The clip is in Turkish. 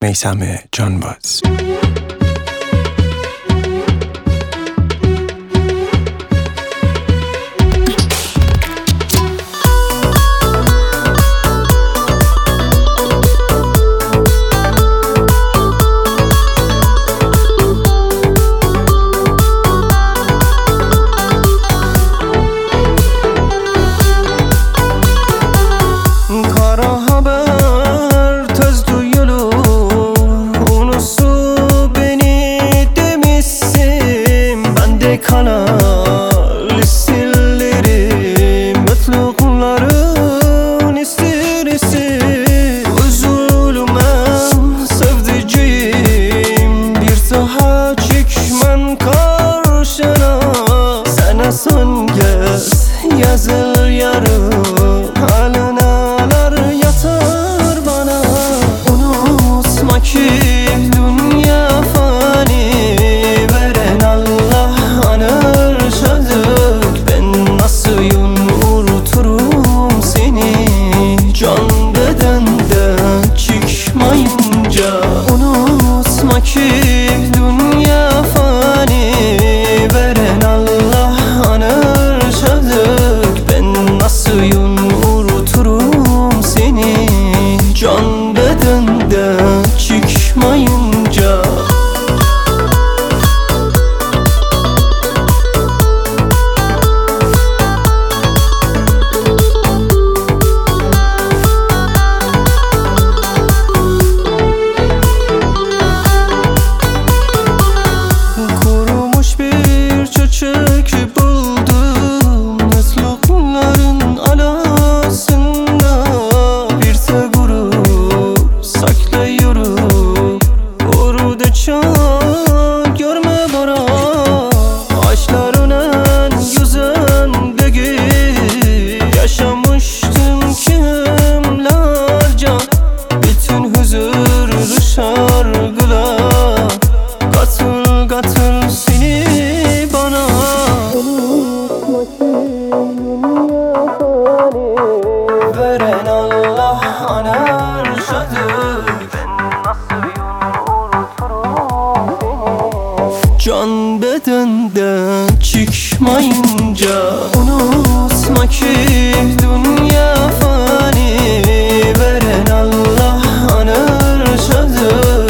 میثم جانباز. Kanal isimlerim Mutlulukların istirisi Üzülmem sevdiceğim Bir daha çıkmam karşına Sana son kez yazır yarım Halınalar yatar bana Unutma ki dünya fani Veren Allah anır sözlük Ben nasıl unuturum seni Can bedenden çıkmayınca Unutma ki dünya fani Veren Allah anır sözlük Ben nasıl unuturum seni Can bedenden çıkmayınca Çiçek buldum mutlulukların arasında Bir tek gurur saklıyorum Orada çok görme bana Aşklarının yüzündeki Yaşamıştım kimlerce Bütün huzurlu şarkılar Katıl katıl seni bana Veren Allah anar şadır Ben nasıl unuturum seni Can bedenden çıkmayınca Unutma ki dünya fani Veren Allah anar şadır